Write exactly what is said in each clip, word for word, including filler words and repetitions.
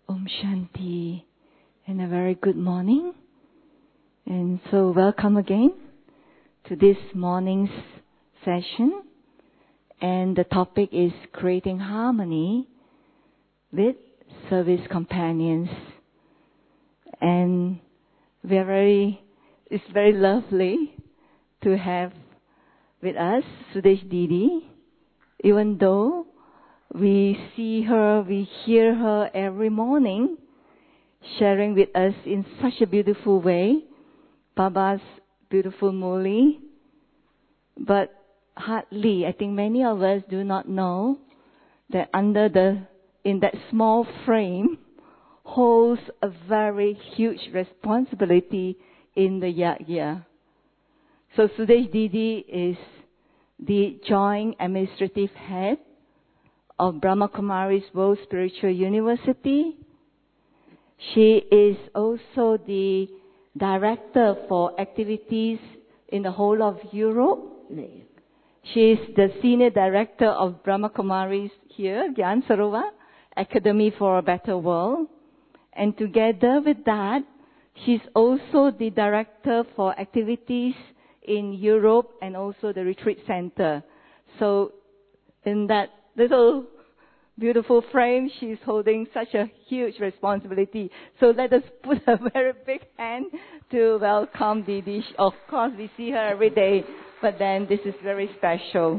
Om Shanti, and a very good morning. And so welcome again to this morning's session. And the topic is creating harmony with service companions. And we are very, it's very lovely to have with us Sudesh Didi, even though we see her, we hear her every morning, sharing with us in such a beautiful way, Baba's beautiful Murli. But hardly, I think many of us do not know that under the, in that small frame, holds a very huge responsibility in the Yagya. So Sudesh Didi is the Joint Administrative Head of Brahma Kumari's World Spiritual University. She is also the Director for Activities in the whole of Europe. She is the Senior Director of Brahma Kumari's here, Gyan Sarovar, Academy for a Better World. And together with that, she's also the Director for Activities in Europe and also the Retreat Center. So in that little beautiful frame, she's holding such a huge responsibility. So let us put a very big hand to welcome Didi. Of course, we see her every day, but then this is very special.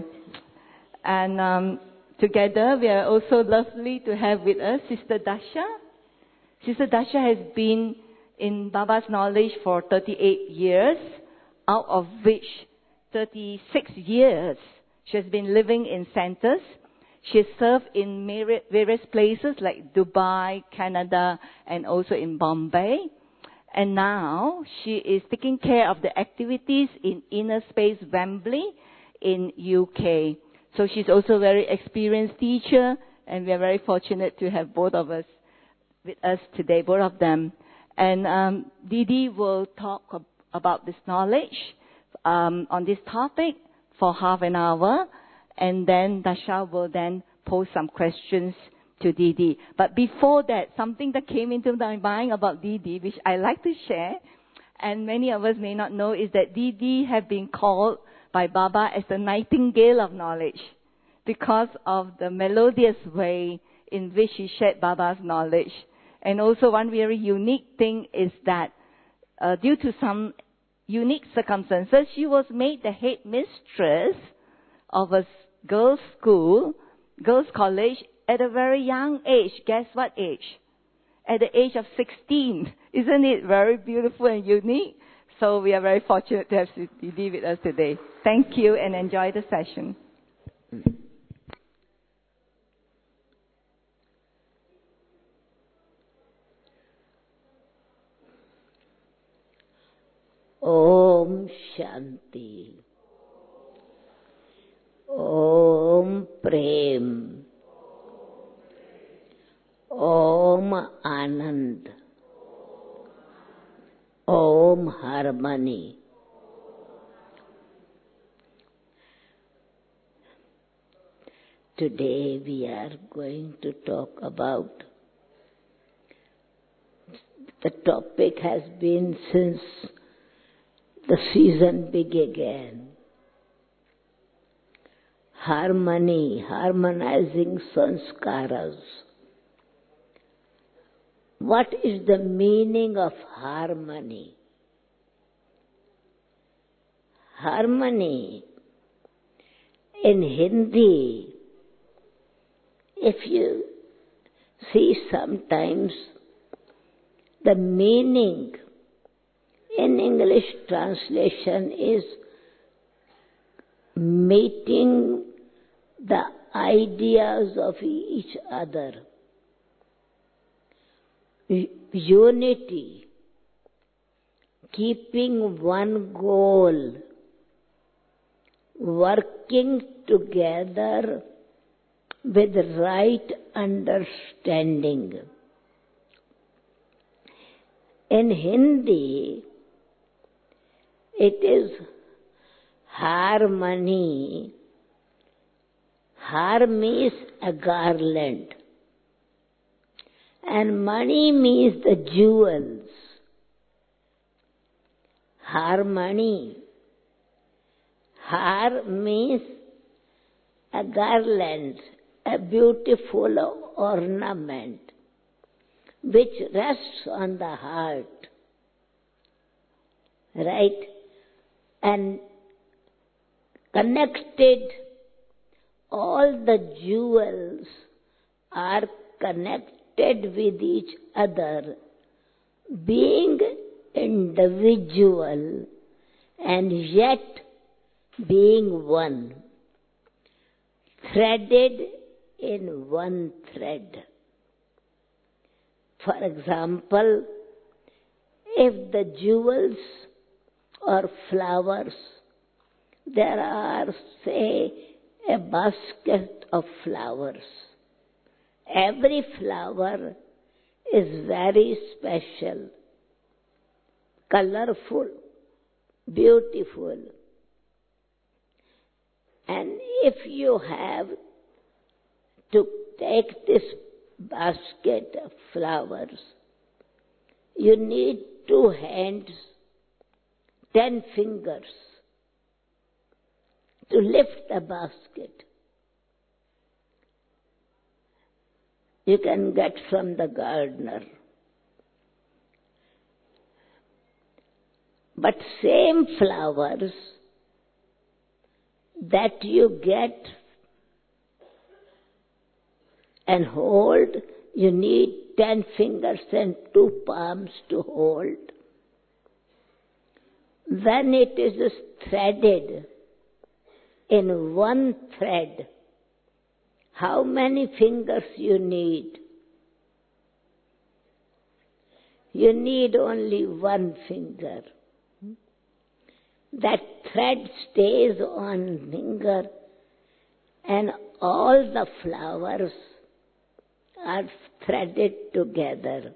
And um, together, we are also lovely to have with us Sister Dasha. Sister Dasha has been in Baba's knowledge for thirty-eight years, out of which thirty-six years she has been living in centers. She has served in various places like Dubai, Canada, and also in Bombay. And now she is taking care of the activities in Inner Space Wembley in U K. So she's also a very experienced teacher, and we are very fortunate to have both of us with us today, both of them. And um, Didi will talk ab- about this knowledge um, on this topic for half an hour. And then Dasha will then pose some questions to Didi. But before that, something that came into my mind about Didi, which I like to share, and many of us may not know, is that Didi have been called by Baba as the nightingale of knowledge because of the melodious way in which she shared Baba's knowledge. And also one very unique thing is that uh, due to some unique circumstances, she was made the head mistress of a girls' school, girls' college, at a very young age. Guess what age? At the age of sixteen. Isn't it very beautiful and unique? So we are very fortunate to have Didi with us today. Thank you and enjoy the session. Om Shanti. Om Prem. Om Anand. Om Harmony. Today we are going to talk about, the topic has been since the season began. Harmony, harmonizing sanskaras. What is the meaning of harmony? Harmony in Hindi, if you see sometimes the meaning in English translation is meeting the ideas of each other. Unity, keeping one goal, working together with right understanding. In Hindi, it is harmony. Har means a garland, And money means the jewels. Harmony. Har means a garland, a beautiful ornament which rests on the heart. Right? And connected, all the jewels are connected with each other, being individual and yet being one, threaded in one thread. For example, if the jewels or flowers, there are, say, a basket of flowers. Every flower is very special, colorful, beautiful. And if you have to take this basket of flowers, you need two hands, ten fingers to lift the basket. You can get from the gardener. But same flowers that you get and hold, you need ten fingers and two palms to hold. When it is threaded in one thread, how many fingers you need? You need only one finger. That thread stays on finger and all the flowers are threaded together.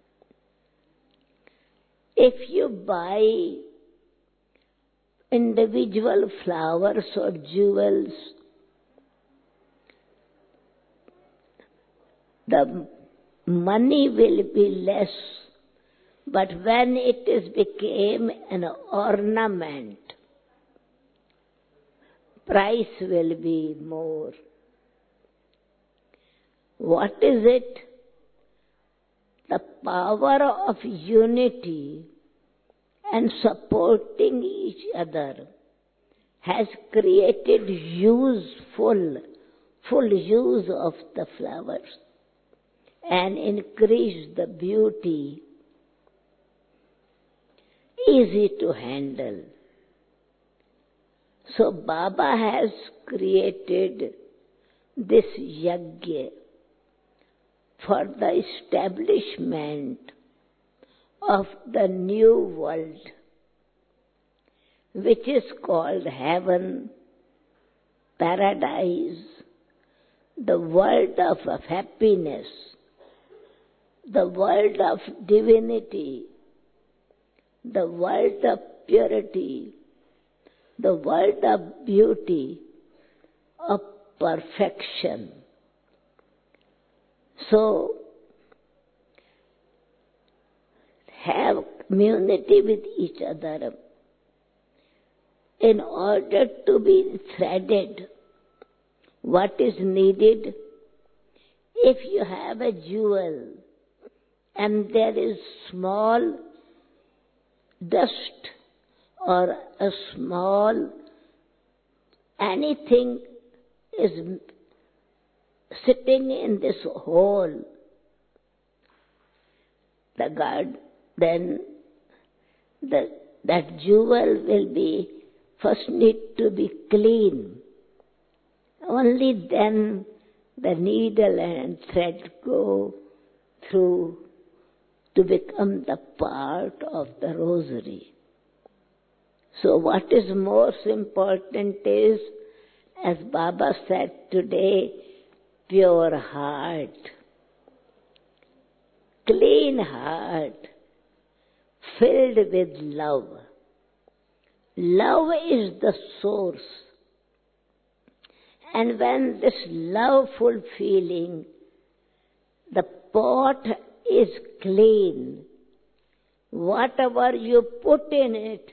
If you buy individual flowers or jewels, the money will be less, but when it is became an ornament, price will be more. What is it? The power of unity and supporting each other has created useful, full use of the flowers and increased the beauty, easy to handle. So Baba has created this yajna for the establishment of the new world, which is called heaven, paradise, the world of happiness, the world of divinity, the world of purity, the world of beauty, of perfection. So, have community with each other. In order to be threaded, what is needed? If you have a jewel and there is small dust or a small anything is sitting in this hole, the guard, then the, that jewel will be first need to be clean. Only then the needle and thread go through to become the part of the rosary. So what is most important is, as Baba said today, pure heart, clean heart, filled with love. Love is the source. And when this loveful feeling, the pot is clean. Whatever you put in it,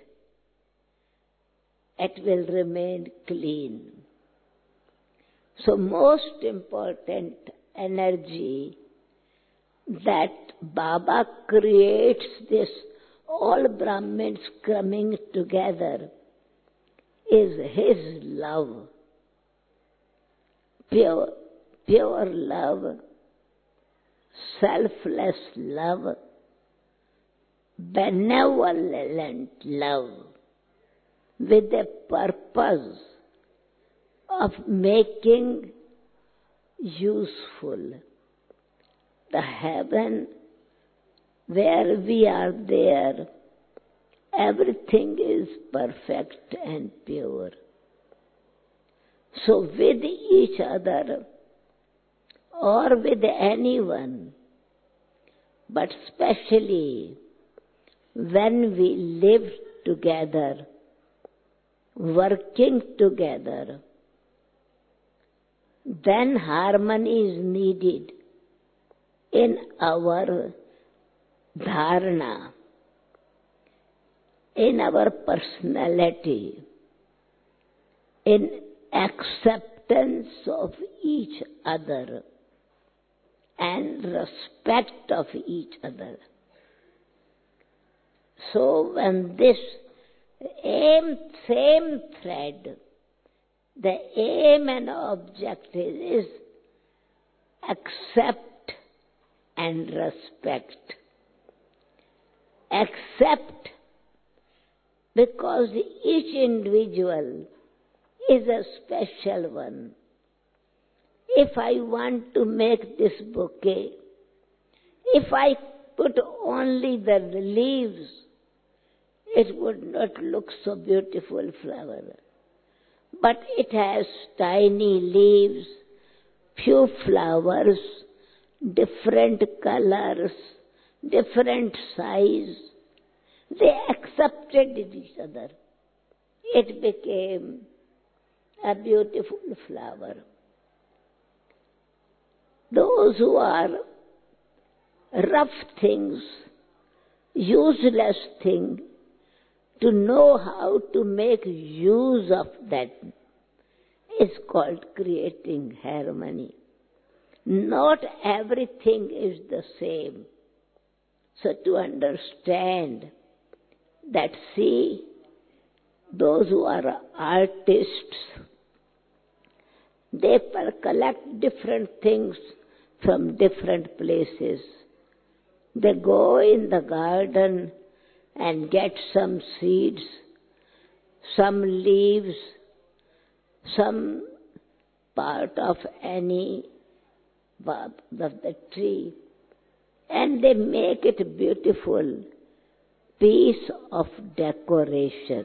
it will remain clean. So most important energy that Baba creates this all Brahmins coming together is his love. Pure, pure love, selfless love, benevolent love, with a purpose of making useful the heaven where we are there. Everything is perfect and pure. So with each other or with anyone, but especially when we live together, working together, then harmony is needed in our dharana, in our personality, in acceptance of each other and respect of each other. So when this aim, same thread, the aim and objective is accept and respect. Accept because each individual is a special one. If I want to make this bouquet, if I put only the leaves, it would not look so beautiful flower. But it has tiny leaves, few flowers, different colors, different size. They accepted each other. It became a beautiful flower. Those who are rough things, useless things, to know how to make use of that is called creating harmony. Not everything is the same. So to understand that, see, those who are artists, they collect different things from different places. They go in the garden and get some seeds, some leaves, some part of any bark of the tree, and they make it a beautiful piece of decoration.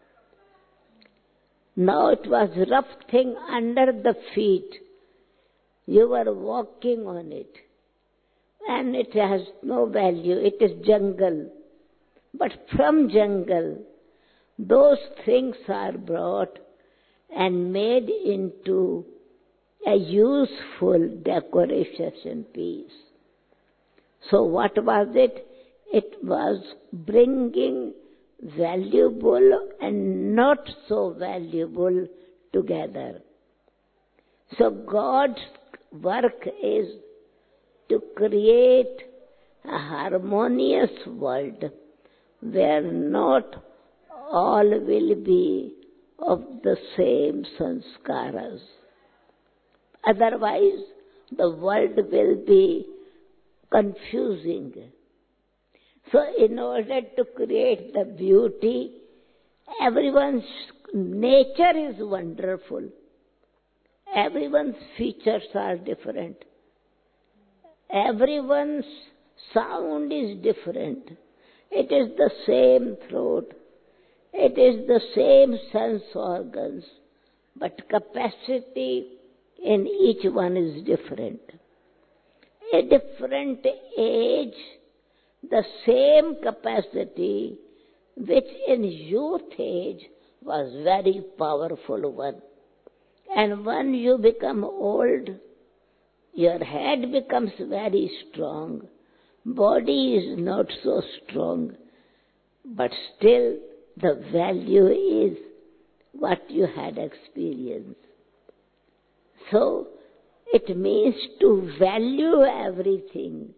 Now it was rough thing under the feet. You were walking on it, and it has no value. It is jungle. But from jungle, those things are brought and made into a useful decoration piece. So what was it? It was bringing valuable and not so valuable together. So God's work is to create a harmonious world where not all will be of the same sanskaras. Otherwise, the world will be confusing. So in order to create the beauty, everyone's nature is wonderful. Everyone's features are different. Everyone's sound is different. It is the same throat. It is the same sense organs, but capacity in each one is different. A different age, the same capacity, which in youth age was very powerful one. And when you become old, your head becomes very strong, body is not so strong, but still the value is what you had experienced. So it means to value everything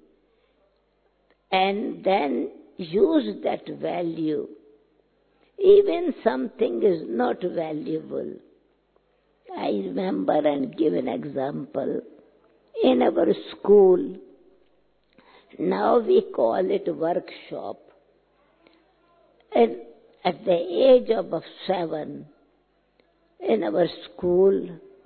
and then use that value. Even something is not valuable. I remember and give an example. In our school, now we call it workshop. And at the age of seven, in our school,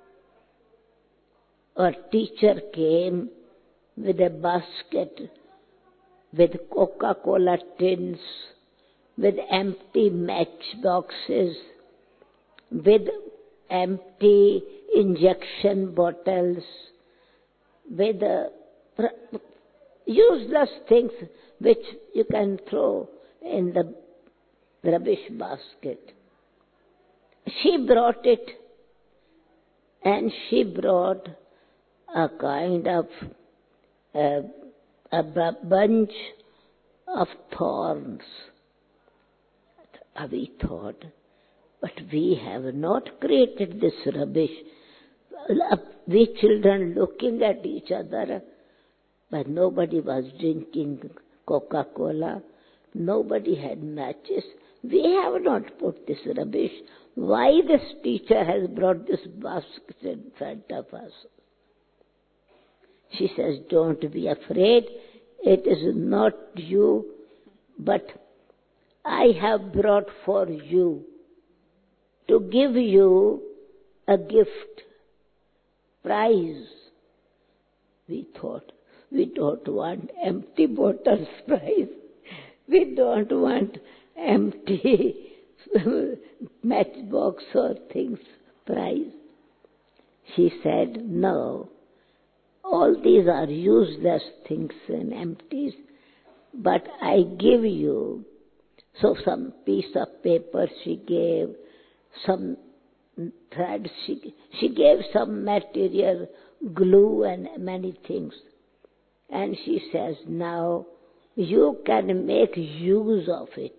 our teacher came with a basket with Coca-Cola tins, with empty matchboxes, with empty injection bottles, with uh, useless things which you can throw in the rubbish basket. She brought it, and she brought a kind of uh, a bunch of thorns. We thought, but we have not created this rubbish. We children looking at each other, but nobody was drinking Coca-Cola. Nobody had matches. We have not put this rubbish. Why this teacher has brought this basket in front of us? She says, don't be afraid. It is not you, but I have brought for you to give you a gift, prize. We thought, we don't want empty bottles prize. We don't want empty matchbox or things prize. She said, no, all these are useless things and empties, but I give you. So some piece of paper she gave, some thread, she, she gave some material, glue and many things. And she says, now you can make use of it.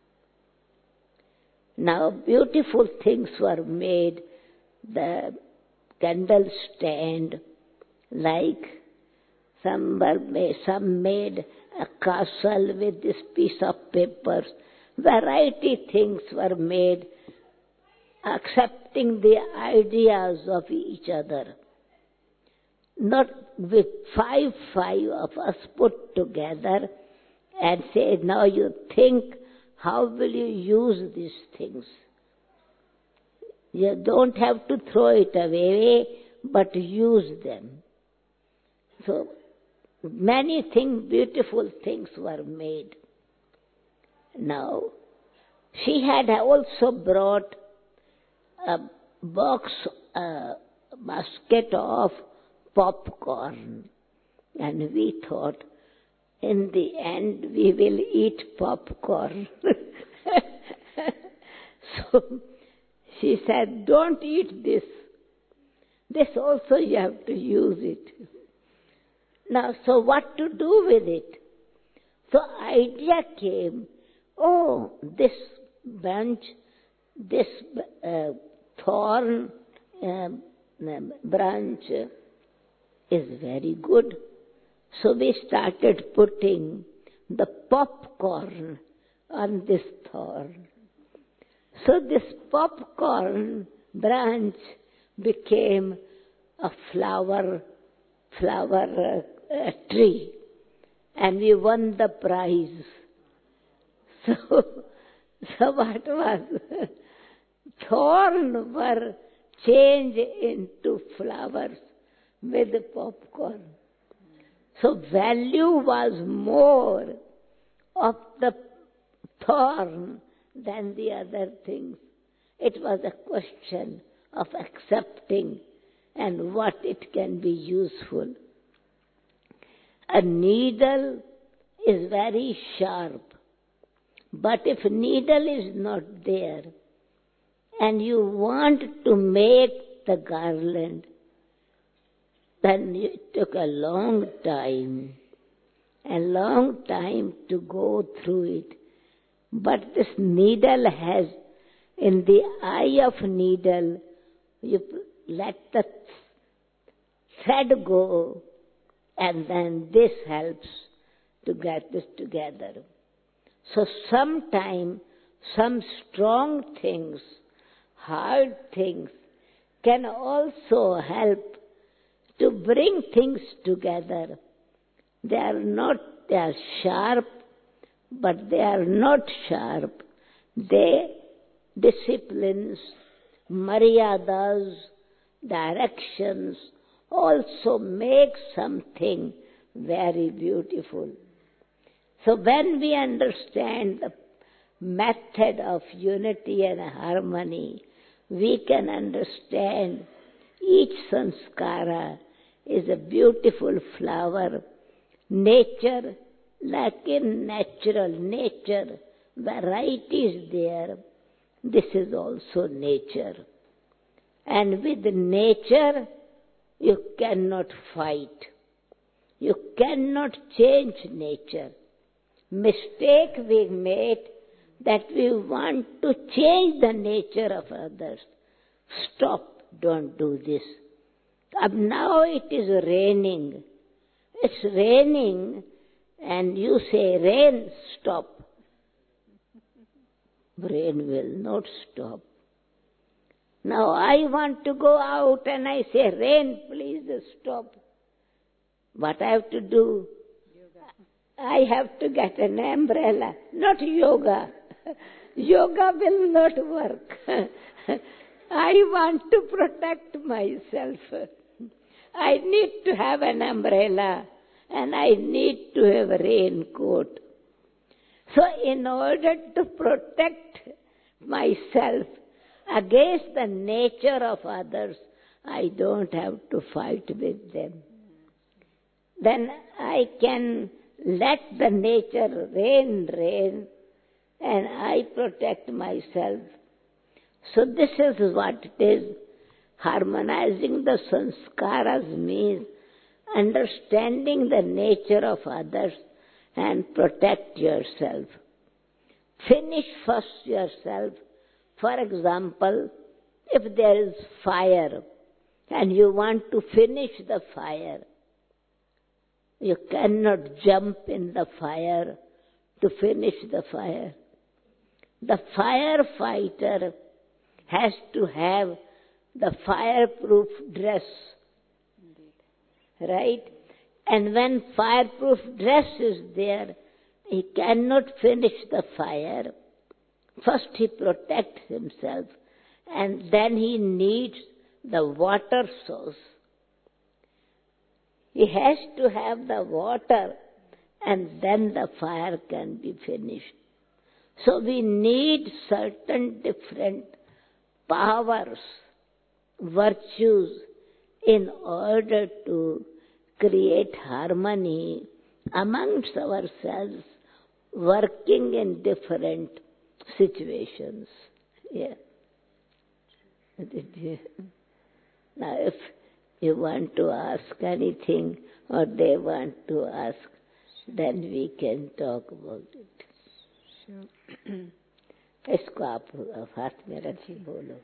Now beautiful things were made, the candle stand, like some were made, some made a castle with this piece of paper. Variety things were made, accepting the ideas of each other. Not with five, five of us put together and say, now you think, how will you use these things? You don't have to throw it away, but use them. So many things, beautiful things were made. Now, she had also brought a box, a basket of popcorn. And we thought, in the end, we will eat popcorn. So she said, don't eat this. This also you have to use it. Now, so what to do with it? So idea came, oh, this branch, this uh, thorn uh, branch is very good. So we started putting the popcorn on this thorn. So this popcorn branch became a flower, flower uh, uh, tree, and we won the prize. So, so what was thorn were changed into flowers with the popcorn. So value was more of the thorn than the other things. It was a question of accepting and what it can be useful. A needle is very sharp, but if needle is not there and you want to make the garland, then it took a long time, a long time to go through it. But this needle has, in the eye of needle, you let the thread go, and then this helps to get this together. So sometime some strong things, hard things, can also help to bring things together. They are not, they are sharp, but they are not sharp. They, disciplines, maryadas, directions, also make something very beautiful. So when we understand the method of unity and harmony, we can understand each sanskara is a beautiful flower. Nature, like in natural nature, variety is there. This is also nature. And with nature, you cannot fight. You cannot change nature. Mistake we made that we want to change the nature of others. Stop, don't do this. Ab now it is raining. It's raining and you say, rain, stop. Rain will not stop. Now I want to go out and I say, rain, please stop. What I have to do? Yoga. I have to get an umbrella, not yoga. Yoga will not work. I want to protect myself. I need to have an umbrella and I need to have a raincoat. So in order to protect myself against the nature of others, I don't have to fight with them. Then I can let the nature rain, rain, and I protect myself. So this is what it is. Harmonizing the sanskaras means understanding the nature of others and protect yourself. Finish first yourself. For example, if there is fire and you want to finish the fire, you cannot jump in the fire to finish the fire. The firefighter has to have the fireproof dress. Indeed. Right? And when fireproof dress is there, he cannot finish the fire. First he protects himself, and then he needs the water source. He has to have the water, and then the fire can be finished. So we need certain different powers, virtues, in order to create harmony amongst ourselves, working in different situations. Yeah. Now if you want to ask anything or they want to ask, then we can talk about it. Sure. इसको आप हाथ में रखिए बोलो.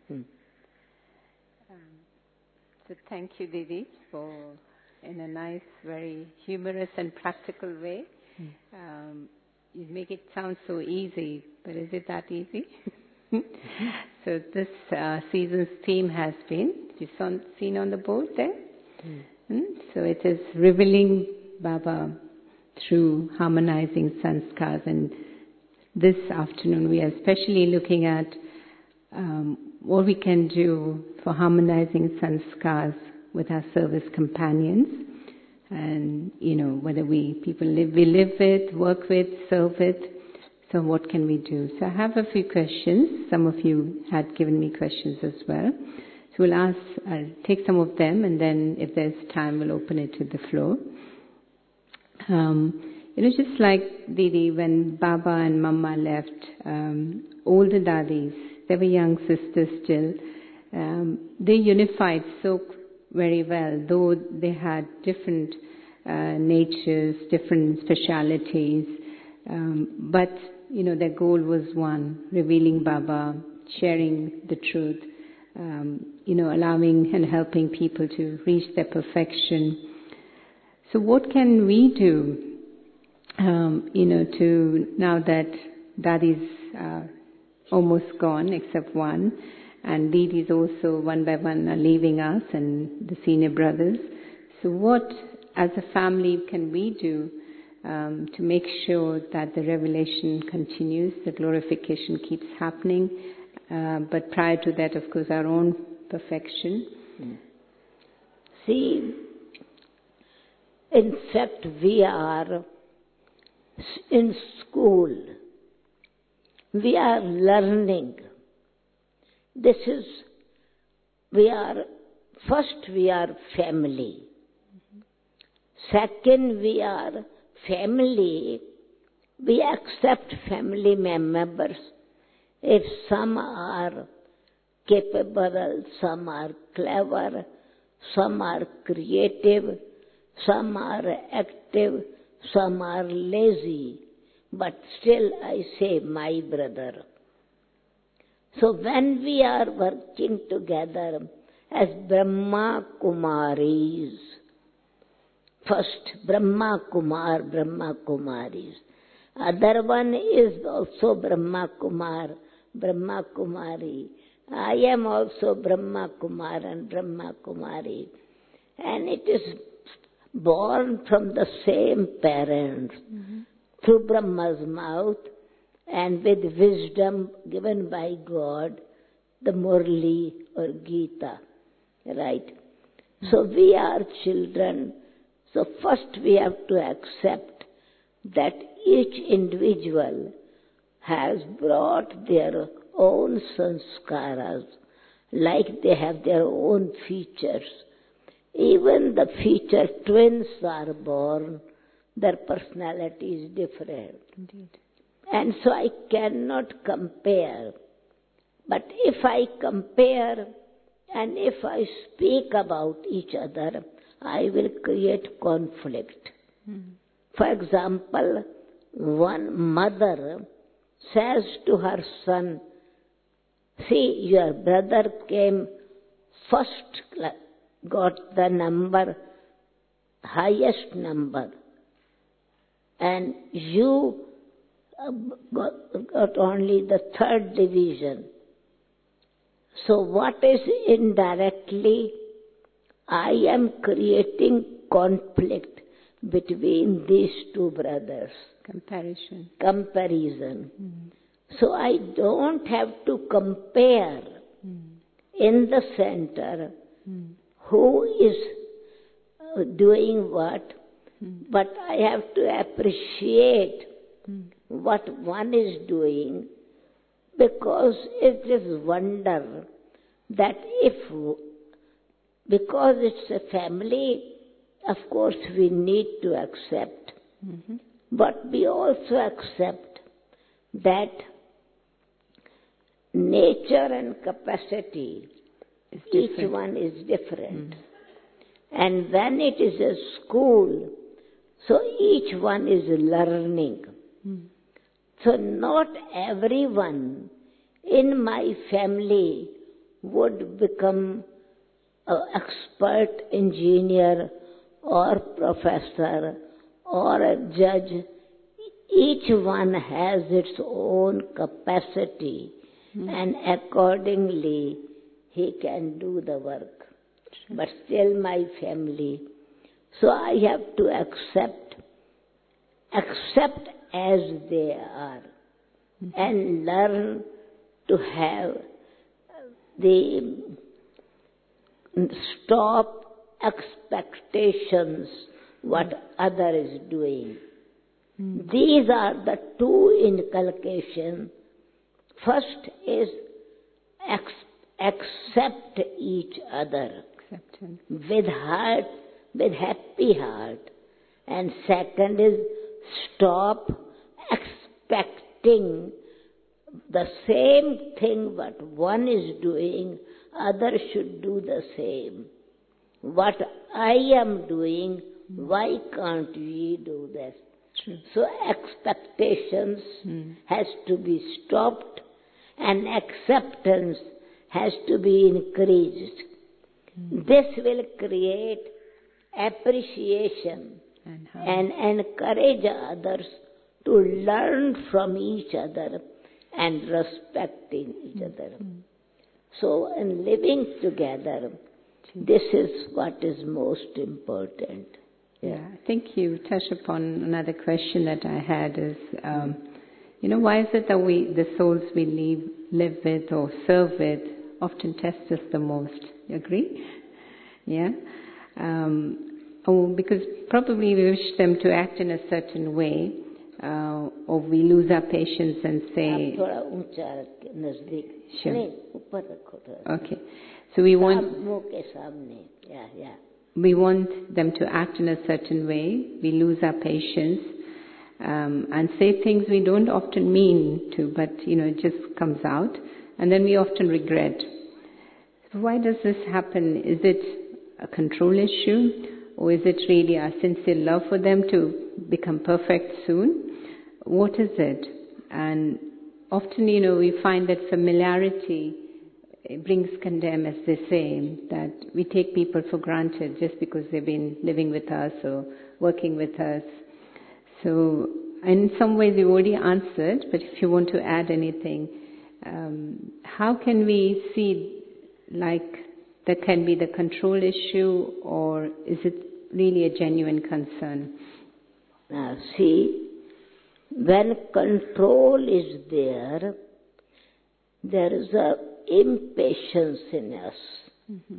So thank you, Didi, for in a nice, very humorous and practical way. Mm. Um, you make it sound so easy, but is it that easy? So this uh, season's theme has been, you saw, seen on the board there? Mm. Mm? So it is revealing Baba through harmonizing sanskars, and this afternoon we are especially looking at um, what we can do for harmonizing sanskars with our service companions, and you know whether we people live we live with, work with, serve with. So what can we do? So I have a few questions. Some of you had given me questions as well. So we'll ask, I'll take some of them, and then if there's time, we'll open it to the floor. Um, you know, just like Didi, when Baba and Mama left, um, older daddies, they were young sisters still. Um, they unified so very well, though they had different uh, natures, different specialities, um, but you know their goal was one: revealing Baba, sharing the truth, um, you know, allowing and helping people to reach their perfection. So, what can we do, um, you know, to now that Daddy's uh, almost gone, except one, and Didi's also one by one are leaving us, and the senior brothers. So, what as a family can we do um, to make sure that the revelation continues, the glorification keeps happening, uh, but prior to that, of course, our own perfection? See, in fact, we are in school. We are learning. This is, we are, first we are family. Second, we are family. We accept family members. If some are capable, some are clever, some are creative, some are active, some are lazy, but still I say my brother. So when we are working together as Brahma Kumaris, first Brahma Kumar, Brahma Kumaris, other one is also Brahma Kumar, Brahma Kumari. I am also Brahma Kumar and Brahma Kumari. And it is born from the same parents, mm-hmm. through Brahma's mouth and with wisdom given by God, the Murli or Gita, right? Mm-hmm. So we are children. So first we have to accept that each individual has brought their own sanskaras, like they have their own features. Even the feature twins are born, their personality is different. Indeed. And so I cannot compare. But if I compare and if I speak about each other, I will create conflict. Mm-hmm. For example, one mother says to her son, see, your brother came first, got the number, highest number, and you got, got only the third division. So what is indirectly? I am creating conflict between these two brothers. Comparison. Comparison. Mm. So I don't have to compare mm. in the center mm. who is uh, doing what, mm. but I have to appreciate mm. what one is doing, because it is wonder that if, because it's a family, of course we need to accept. Mm-hmm. But we also accept that nature and capacity, each one is different. Mm. And when it is a school, so each one is learning. Mm. So not everyone in my family would become an expert engineer or professor or a judge. Each one has its own capacity, mm. and accordingly he can do the work. Sure. But still my family. So I have to accept, accept as they are, mm. and learn to have the stop expectations what mm. other is doing. Mm. These are the two inculcations. First is ex- accept each other. Acceptance. With heart, with happy heart. And second is stop expecting the same thing what one is doing, others should do the same. what I am doing, why can't we do this? True. So expectations Mm. has to be stopped and acceptance has to be increased. Mm. This will create appreciation And, how? and encourage others to learn from each other and respecting each other. Mm. So in living together, this is what is most important. Yeah, I think you touched upon another question that I had is, um, you know, why is it that we, the souls we live, live with or serve with, often test us the most? You agree? Yeah? Um, oh, because probably we wish them to act in a certain way, uh, or we lose our patience and say... आप थोड़ा ऊंचा रख- नजदीक Sure. नहीं, ऊपर रखो थोड़ा। Okay. So we want... साम- मुंह के सामने, yeah, yeah. We want them to act in a certain way. We lose our patience um, and say things we don't often mean to, but you know it just comes out, and then we often regret. So why does this happen? Is it a control issue, or is it really our sincere love for them to become perfect soon? What is it? And often, you know, we find that familiarity it brings condemn, as they say, that we take people for granted just because they've been living with us or working with us. So, in some ways you've already answered, but if you want to add anything, um, how can we see, like, there can be the control issue, or is it really a genuine concern? Now see, when control is there, there is a impatience in us. Mm-hmm.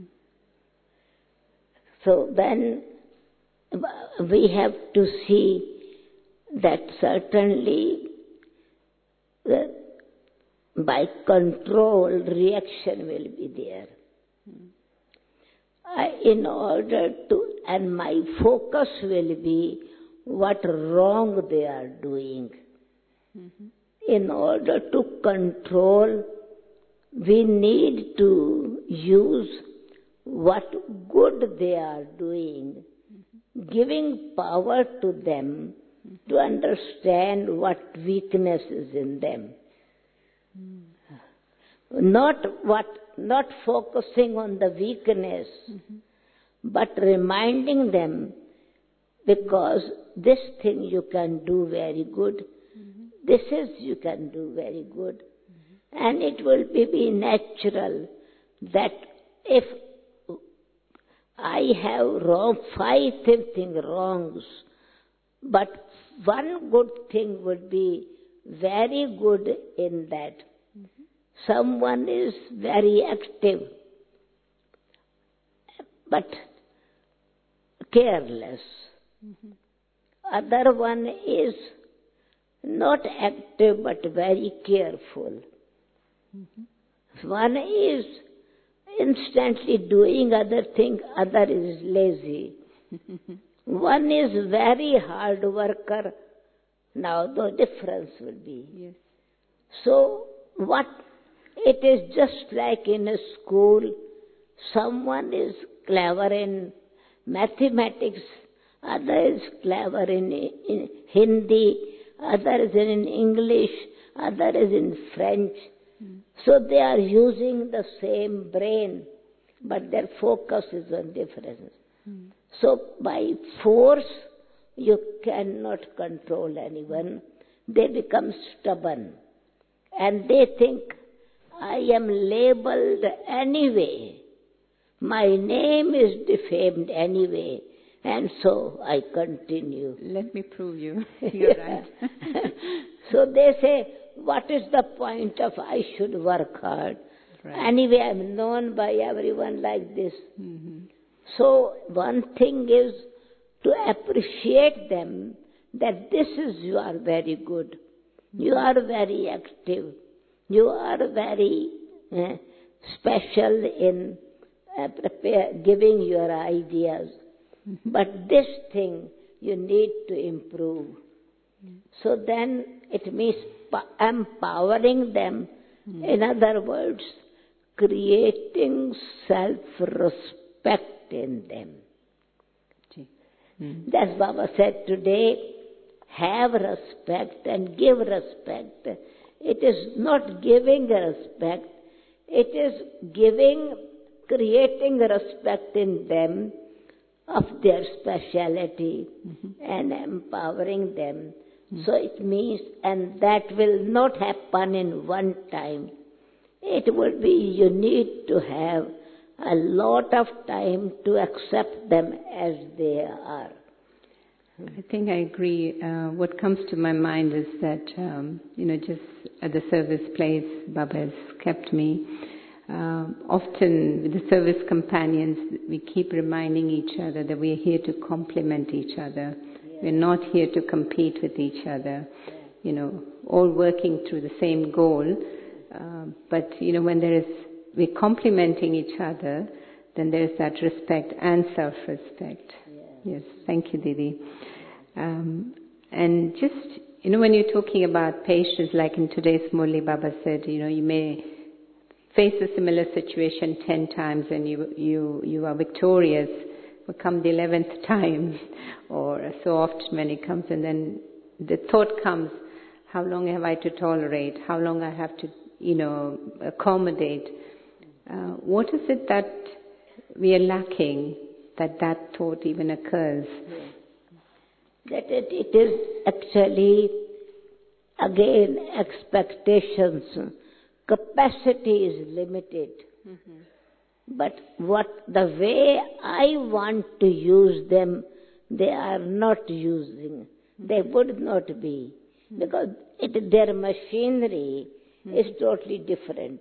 So then we have to see that certainly that by control reaction will be there. Mm. I, in order to, and my focus will be what wrong they are doing. Mm-hmm. In order to control, we need to use what good they are doing, mm-hmm. giving power to them mm-hmm. to understand what weakness is in them. Mm. Not what, not focusing on the weakness, mm-hmm. but reminding them, because this thing you can do very good, mm-hmm. this is you can do very good. And it will be, be natural that if I have wrong, five things wrongs, but one good thing would be very good in that. Mm-hmm. Someone is very active, but careless. Mm-hmm. Other one is not active but very careful. Mm-hmm. One is instantly doing other thing, other is lazy. One is very hard worker. Now the difference will be. Yes. So what, it is just like in a school, someone is clever in mathematics, other is clever in, in Hindi, other is in English, other is in French. Mm. So they are using the same brain, but their focus is on difference. Mm. So by force, you cannot control anyone. They become stubborn. And they think, I am labeled anyway. My name is defamed anyway. And so I continue. Let me prove you. You're right. So they say, what is the point of I should work hard? Right. Anyway, I'm known by everyone like this. Mm-hmm. So one thing is to appreciate them that this is, you are very good. Mm-hmm. You are very active. You are very uh, special in uh, prepare, giving your ideas. Mm-hmm. But this thing you need to improve. Mm-hmm. So then it means empowering them. Mm-hmm. In other words, creating self-respect respect in them. Mm. That's Baba said today, have respect and give respect. It is not giving respect, it is giving, creating respect in them of their speciality mm-hmm. and empowering them. Mm-hmm. So it means, and that will not happen in one time. It will be, you need to have a lot of time to accept them as they are. I think I agree. Uh, what comes to my mind is that, um, you know, just at the service place, Baba has kept me. Uh, often with the service companions, we keep reminding each other that we are here to complement each other. Yeah. We're not here to compete with each other. Yeah. You know, all working through the same goal. Uh, but, you know, when there is, we're complementing each other, then there's that respect and self-respect. Yeah. Yes, thank you, Didi. Um, and just, you know, when you're talking about patience, like in today's Murli, Baba said, you know, you may face a similar situation ten times and you you you are victorious. But come the eleventh time, or so often when it comes, and then the thought comes, how long have I to tolerate? How long I have to, you know, accommodate? Uh, what is it that we are lacking that that thought even occurs? Yeah. That it, it is actually, again, expectations. Capacity is limited. Mm-hmm. But what the way I want to use them, they are not using. Mm-hmm. They would not be. Mm-hmm. Because it, their machinery mm-hmm. is totally different.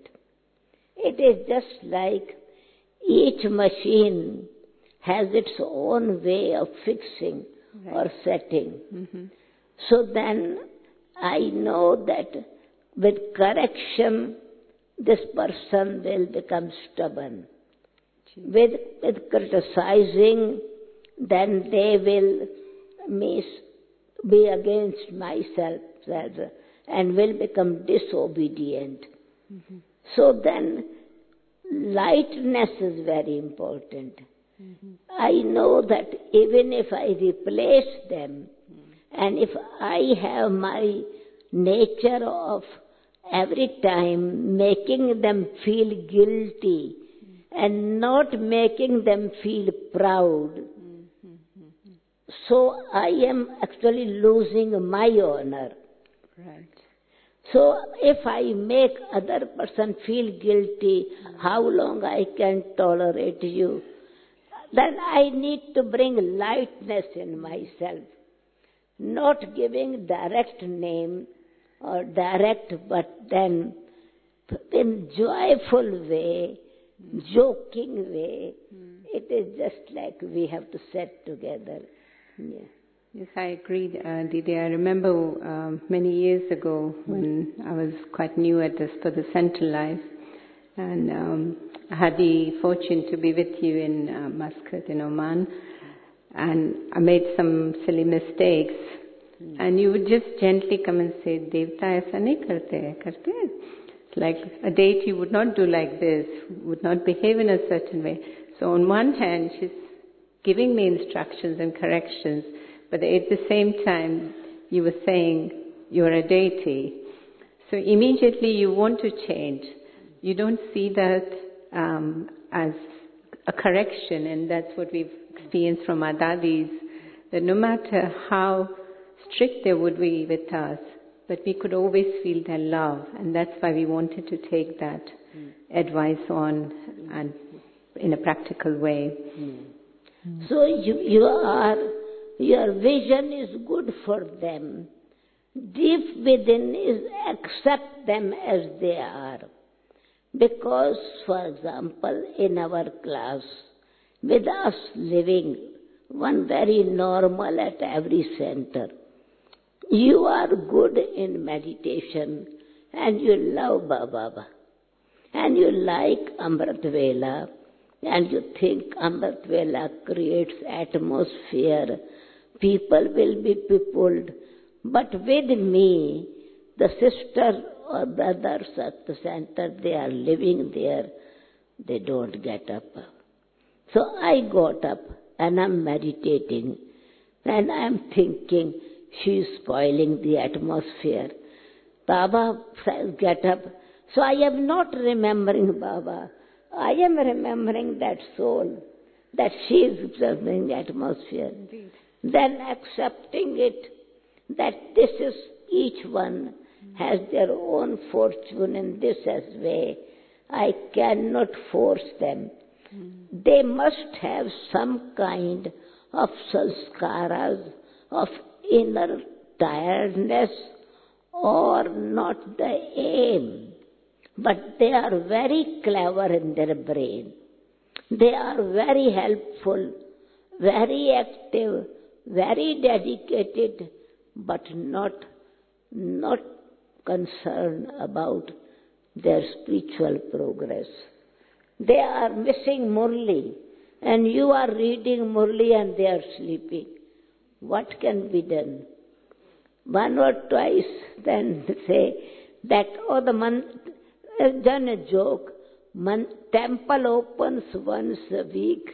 It is just like each machine has its own way of fixing right. or setting. Mm-hmm. So then I know that with correction, this person will become stubborn. With, with criticizing, then they will miss, be against myself and will become disobedient. Mm-hmm. So then, lightness is very important. Mm-hmm. I know that even if I replace them, mm-hmm. and if I have my nature of every time making them feel guilty mm-hmm. and not making them feel proud, mm-hmm. so I am actually losing my honor. Right. So if I make other person feel guilty, mm-hmm. how long I can tolerate you? Then I need to bring lightness in myself. Not giving direct name or direct, but then in joyful way, mm. joking way, mm. it is just like we have to sit together. Yeah. Yes, I agree, uh, Didi. I remember um, many years ago when I was quite new at this for the Central Life, and um, I had the fortune to be with you in uh, Muscat in Oman, and I made some silly mistakes. Mm. And you would just gently come and say, Devta, aisa nahi karte, karte. Like a deity would not do like this, would not behave in a certain way. So on one hand, she's giving me instructions and corrections, but at the same time, you were saying, you're a deity. So immediately you want to change. You don't see that um, as a correction, and that's what we've experienced from our dadis, that no matter how strict they would be with us, but we could always feel their love, and that's why we wanted to take that mm. advice on and in a practical way. Mm. Mm. So you, you are, your vision is good for them. Deep within is accept them as they are. Because, for example, in our class, with us living, one very normal at every center, you are good in meditation and you love Baba and you like Amrit Vela and you think Amrit Vela creates atmosphere, people will be peopled. But with me, the sister or the others at the center, they are living there, they don't get up. So I got up and I'm meditating and I'm thinking she's spoiling the atmosphere. Baba says, get up. So I am not remembering Baba. I am remembering that soul, that she is observing the atmosphere. Indeed. Then accepting it, that this is, each one has their own fortune in this as way. I cannot force them. Mm. They must have some kind of sanskaras, of inner tiredness, or not the aim. But they are very clever in their brain. They are very helpful, very active, very dedicated, but not, not concerned about their spiritual progress. They are missing Murli, and you are reading Murli and they are sleeping. What can be done? One or twice, then say that, oh, the man has done a joke. Man, temple opens once a week.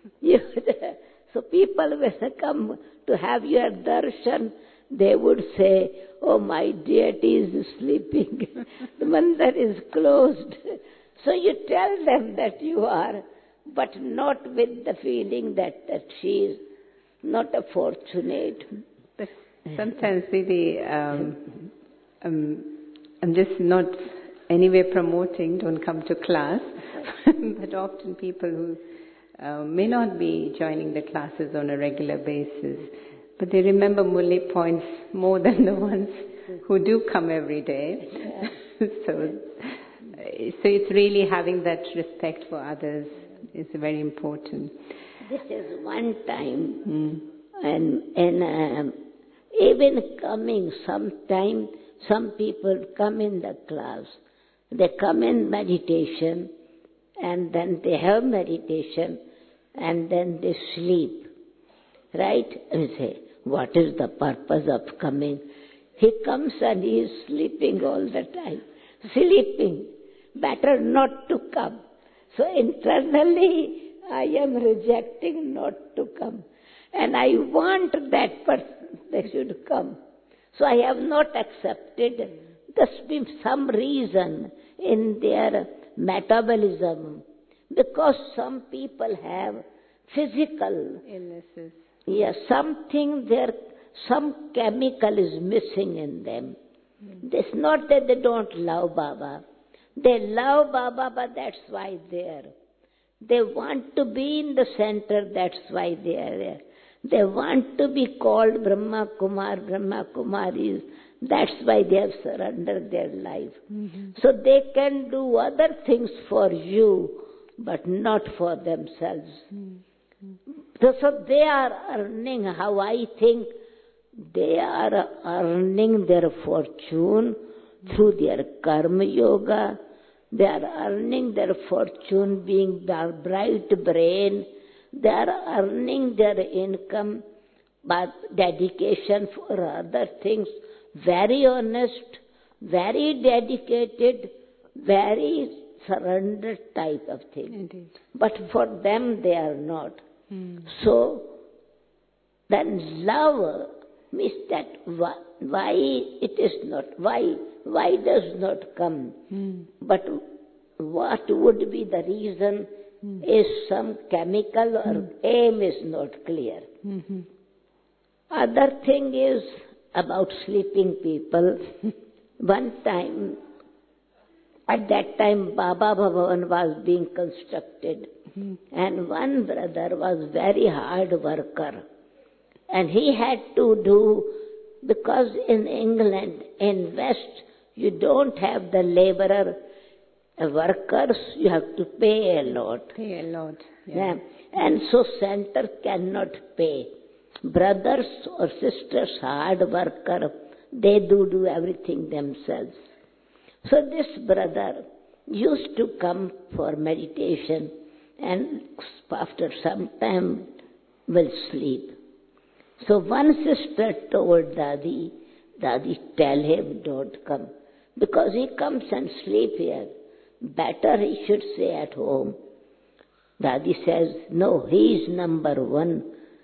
So people will come to have your darshan. They would say, oh, my deity is sleeping. The mandir is closed. So you tell them that you are, but not with the feeling that, that she is not a fortunate. But sometimes, Didi, um, um, I'm just not anyway promoting, don't come to class, but often people who uh, may not be joining the classes on a regular basis, but they remember Murli points more than the ones who do come every day. Yeah. so, so it's really having that respect for others is very important. This is one time, mm. and, and um, even coming sometime, some people come in the class, they come in meditation, and then they have meditation, and then they sleep, right? And say, what is the purpose of coming? He comes and he is sleeping all the time, sleeping. Better not to come. So internally, I am rejecting not to come. And I want that person, they should come. So I have not accepted. There must be some reason in their metabolism. Because some people have physical illnesses. Yes, something there, some chemical is missing in them. Mm. It's not that they don't love Baba. They love Baba, but that's why they are. They want to be in the center, that's why they are there. They want to be called Brahma Kumar, Brahma Kumaris, that's why they have surrendered their life. Mm-hmm. So they can do other things for you, but not for themselves. Mm-hmm. So, so they are earning, how I think, they are earning their fortune through their karma yoga. They are earning their fortune being their bright brain. They are earning their income by dedication for other things. Very honest, very dedicated, very surrendered type of thing. Indeed. But for them they are not. Hmm. So then love means that why, why it is not, why, why does not come. Hmm. But what would be the reason hmm. is some chemical or hmm. aim is not clear. Mm-hmm. Other thing is about sleeping people. One time, at that time Baba Bhavan was being constructed. Mm-hmm. And one brother was very hard worker. And he had to do, because in England, in West, you don't have the laborer, uh, workers, you have to pay a lot. Pay a lot, yeah. yeah. And so center cannot pay. Brothers or sisters, hard worker, they do do everything themselves. So this brother used to come for meditation and after some time will sleep. So one sister told Dadi, Dadi, tell him don't come. Because he comes and sleep here. Better he should stay at home. Dadi says, no, he is number one.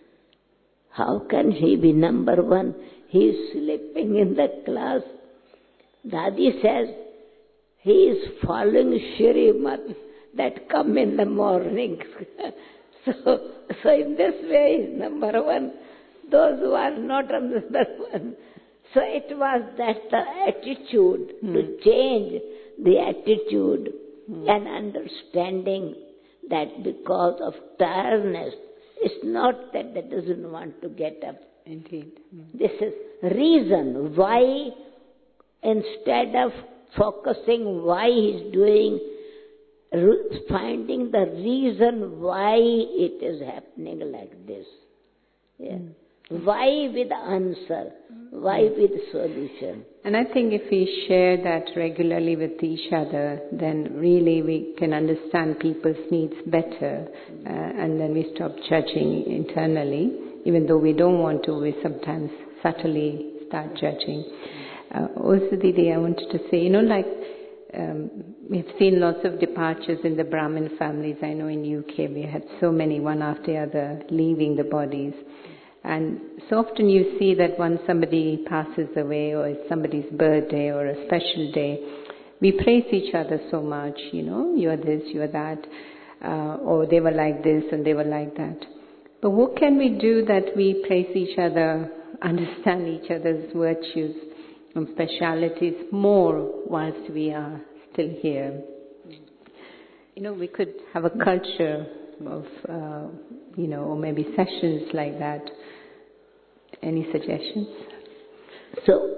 How can he be number one? He is sleeping in the class. Dadi says, he is following Shrimat that come in the morning. so, so in this way he is number one. Those who are not number one. So it was that the attitude, hmm. to change the attitude hmm. and understanding that because of tiredness, it's not that they doesn't want to get up. Indeed. Hmm. This is reason why, instead of focusing why he's doing, finding the reason why it is happening like this. Yeah. Hmm. Why with answer? Why with solution? And I think if we share that regularly with each other, then really we can understand people's needs better, uh, and then we stop judging internally. Even though we don't want to, we sometimes subtly start judging. Uh, also, Didi, I wanted to say, you know, like um, we've seen lots of departures in the Brahmin families. I know in U K we had so many, one after the other, leaving the bodies. And so often you see that when somebody passes away, or it's somebody's birthday or a special day, we praise each other so much, you know, you're this, you're that, uh, or they were like this and they were like that. But what can we do that we praise each other, understand each other's virtues and specialities more whilst we are still here? You know, we could have a culture of, uh, you know, or maybe sessions like that. Any suggestions? So,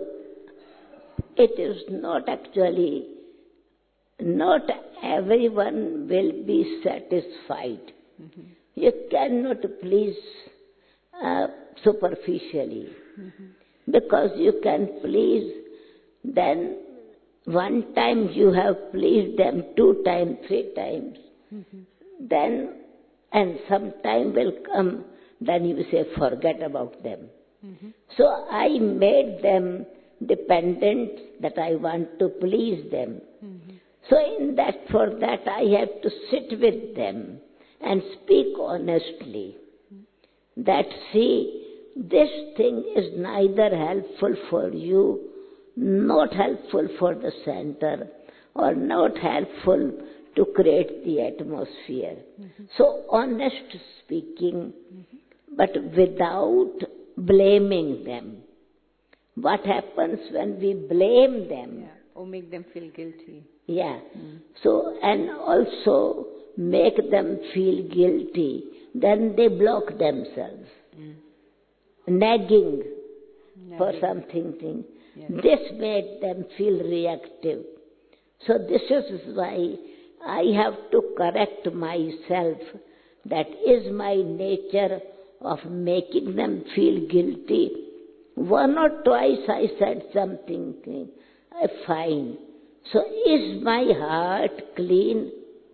it is not actually, not everyone will be satisfied. Mm-hmm. You cannot please uh, superficially. Mm-hmm. Because you can please, then one time you have pleased them, two times, three times. Mm-hmm. Then, and some time will come, then you say, forget about them. Mm-hmm. So I made them dependent that I want to please them. Mm-hmm. So in that, for that I have to sit with them and speak honestly. Mm-hmm. That see, this thing is neither helpful for you, not helpful for the center, or not helpful to create the atmosphere. Mm-hmm. So honest speaking, mm-hmm. but without blaming them. What happens when we blame them? Yeah. Or make them feel guilty. Yeah. Mm. So, and also make them feel guilty. Then they block themselves. Mm. Nagging, Nagging for something. Thing. Yes. This made them feel reactive. So this is why I have to correct myself. That is my nature of making them feel guilty. One or twice I said something, I fine. So is my heart clean?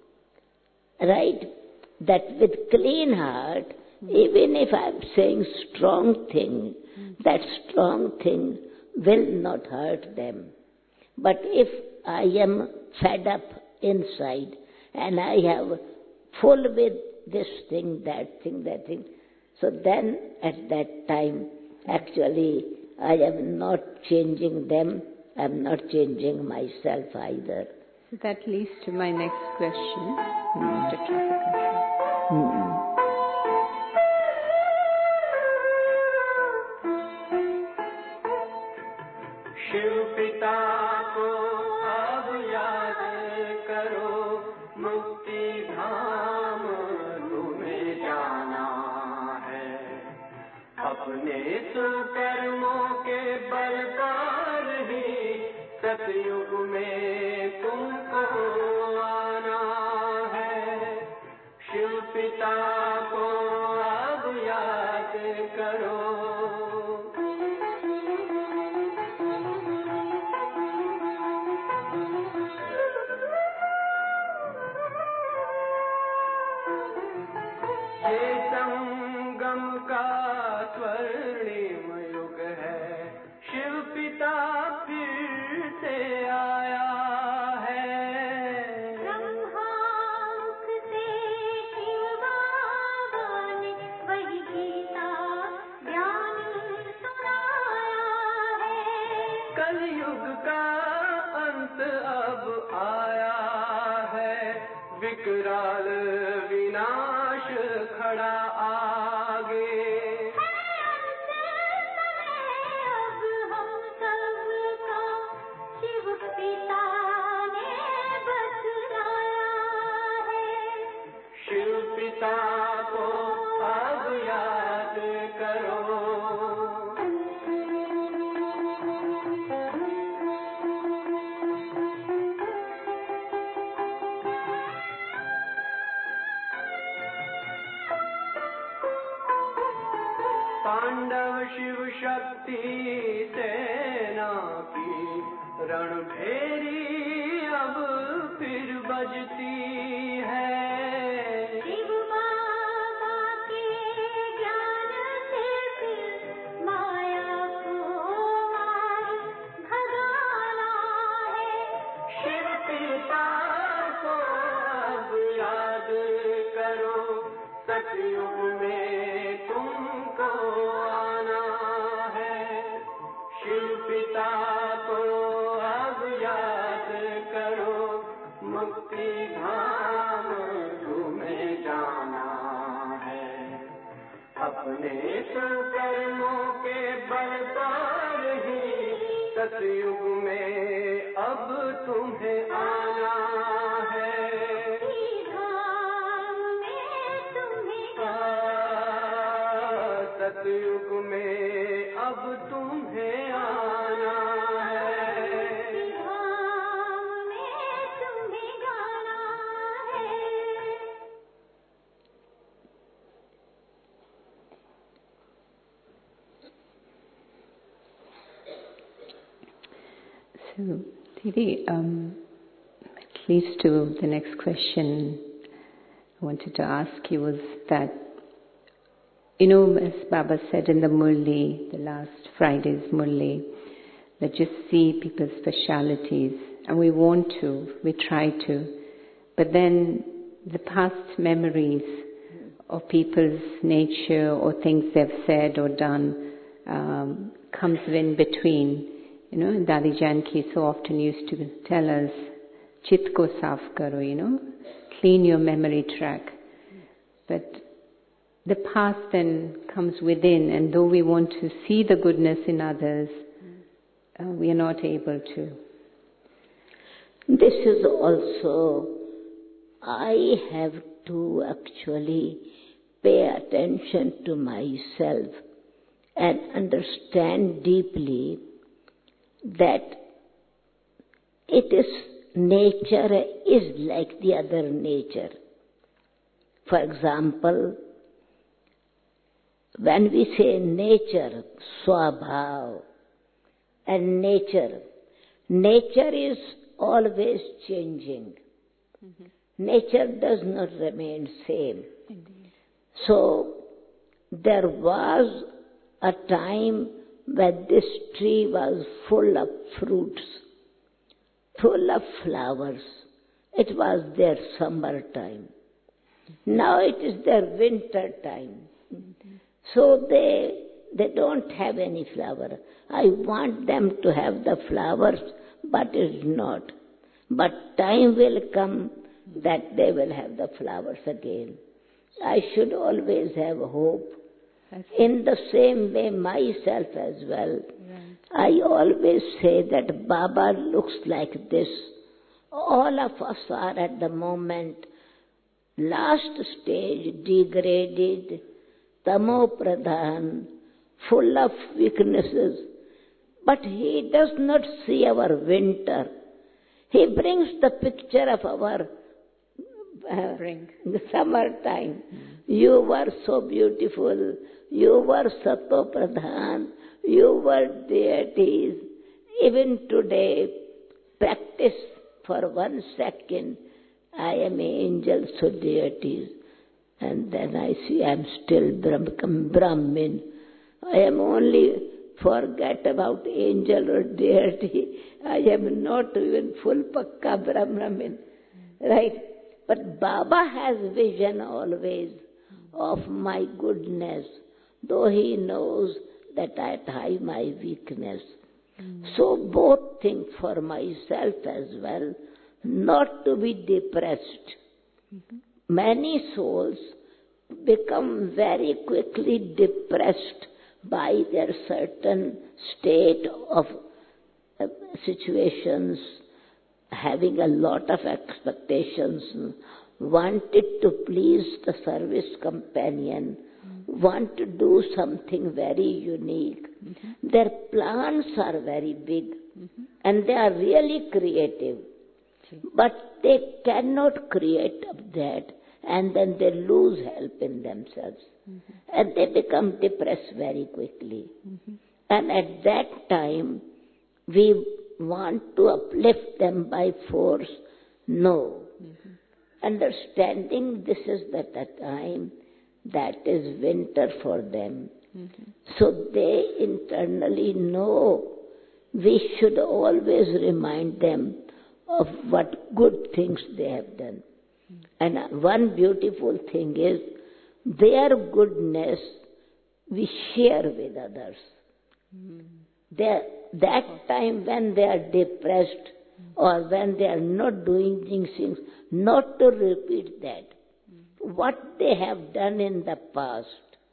Right? That with clean heart, mm. even if I am saying strong thing, mm. that strong thing will not hurt them. But if I am fed up inside and I have full with this thing, that thing, that thing, so then at that time, actually, I am not changing them, I am not changing myself either. So that leads to my next question, Mister Traffic Control. Mm-hmm. Shiv पिता को अब याद करो, मुक्ति धाम तुम्हें जाना है। अपने सुकर्मों के बल पर ही सतयुग में तुमको आना है। शिव पिता को अब याद करो। कलयुग का अंत अब आया है, विकराल विनाश खड़ा आगे। शिव पिता को अब याद करो। पांडव शिव शक्ति सेना की रणभेरी अब फिर बजती है। शिव बाबा के ज्ञान से फिर माया को मार भगाना है। शिव पिता को अब याद करो, सतयुग में तुमको आना है। शिव पिता को अब याद करो, मुक्ति धाम तुम्हें जाना है। अपने सुकर्मों के बल पर ही सतयुग में अब तुम्हें आना है। सतयुग में अब तुम्हें आना है। धाम में तुम्हें जाना है। So, Didi, um, it leads to the next question I wanted to ask you was that, you know, as Baba said in the Murli, the last Friday's Murli, that just see people's specialities, and we want to, we try to, but then the past memories of people's nature or things they've said or done um, comes in between. You know, and Dadi Janki so often used to tell us, Chit ko saaf karo, you know, clean your memory track. But the past then comes within, and though we want to see the goodness in others, uh, we are not able to. This is also, I have to actually pay attention to myself and understand deeply that it is nature is like the other nature. For example, when we say nature, swabhav, and nature, nature is always changing. Mm-hmm. Nature does not remain same. Indeed. So, there was a time when this tree was full of fruits, full of flowers. It was their summer time. Now it is their winter time. Mm-hmm. So they they don't have any flower. I want them to have the flowers, but it's not. But time will come that they will have the flowers again. I should always have hope. In the same way, myself as well. Right. I always say that Baba looks like this. All of us are at the moment last stage, degraded, tamo pradhan, full of weaknesses. But he does not see our winter. He brings the picture of our uh, Spring. summertime. Mm. You were so beautiful. You were sato pradhan. You were deities. Even today, practice for one second. I am angel, so deities. And then I see I am still Brahm, Brahmin. I am only forget about angel or deity. I am not even full pakka Brahmin. Right? But Baba has vision always of my goodness, though he knows that I hide my weakness. So both think for myself as well, not to be depressed. Many souls become very quickly depressed by their certain state of uh, situations, having a lot of expectations, wanted to please the service companion, want to do something very unique. Mm-hmm. Their plans are very big, mm-hmm. and they are really creative. Okay. But they cannot create up that, and then they lose help in themselves. Mm-hmm. And they become depressed very quickly. Mm-hmm. And at that time, we want to uplift them by force. No. Mm-hmm. Understanding this is the, the time that is winter for them. Mm-hmm. So they internally know we should always remind them of what good things they have done. Mm-hmm. And one beautiful thing is their goodness we share with others. Mm-hmm. Their, that time when they are depressed, or when they are not doing things, not to repeat that. Mm. What they have done in the past,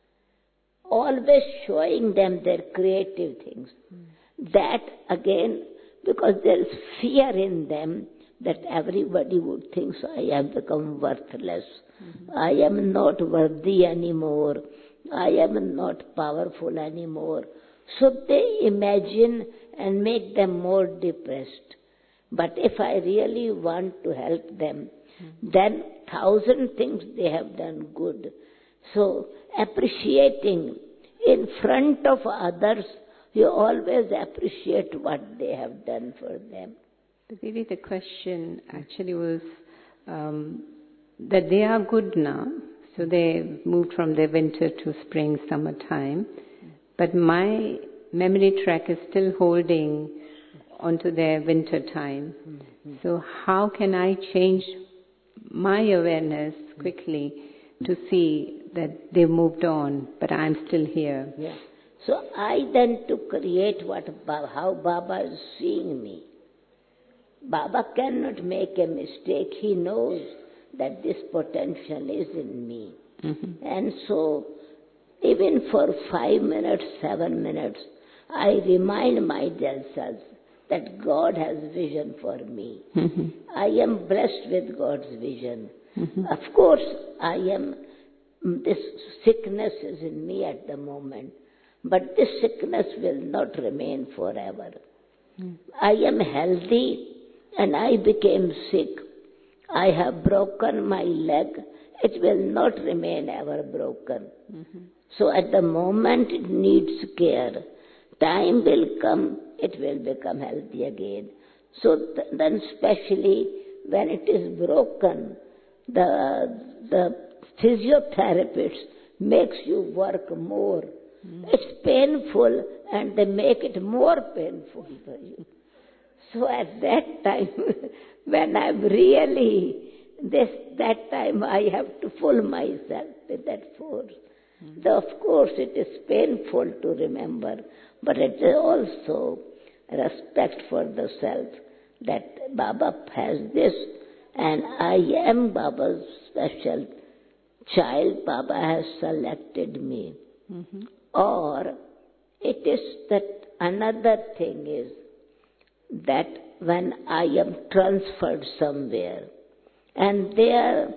always showing them their creative things. Mm. That again, because there is fear in them that everybody would think, so I have become worthless. Mm-hmm. I am not worthy anymore. I am not powerful anymore. So they imagine and make them more depressed. But if I really want to help them, mm-hmm. then thousand things they have done good. So appreciating in front of others, you always appreciate what they have done for them. But maybe the question actually was um, that they are good now, so they moved from their winter to spring, summertime. But my memory track is still holding onto their winter time. Mm-hmm. So how can I change my awareness quickly to see that they moved on, but I'm still here? Yeah. So I then to create what how Baba is seeing me. Baba cannot make a mistake. He knows that this potential is in me. Mm-hmm. And so even for five minutes, seven minutes, I remind myself that God has vision for me. Mm-hmm. I am blessed with God's vision. Mm-hmm. Of course, I am, this sickness is in me at the moment, but this sickness will not remain forever. Mm-hmm. I am healthy and I became sick. I have broken my leg. It will not remain ever broken. Mm-hmm. So at the moment it needs care. Time will come, it will become healthy again. So th- then especially when it is broken, the, the physiotherapist makes you work more. Mm. It's painful and they make it more painful for you. So at that time, when I'm really, this, that time I have to fool myself with that force. Mm. Though of course it is painful to remember, but it is also respect for the self that Baba has this and I am Baba's special child. Baba has selected me. Mm-hmm. Or it is that another thing is that when I am transferred somewhere and there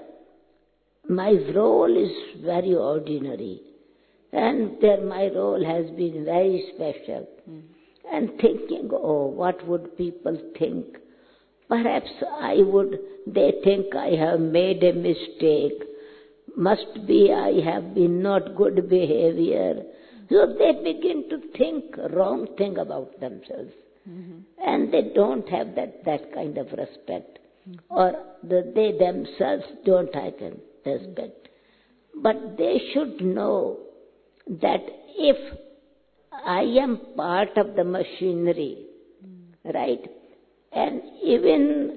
my role is very ordinary and there my role has been very special. Mm. And thinking, oh, what would people think? Perhaps I would, they think I have made a mistake. Must be I have been not good behavior. So they begin to think wrong thing about themselves. Mm-hmm. And they don't have that, that kind of respect. Mm-hmm. Or the, they themselves don't have respect. Mm-hmm. But they should know that if I am part of the machinery, mm. right? And even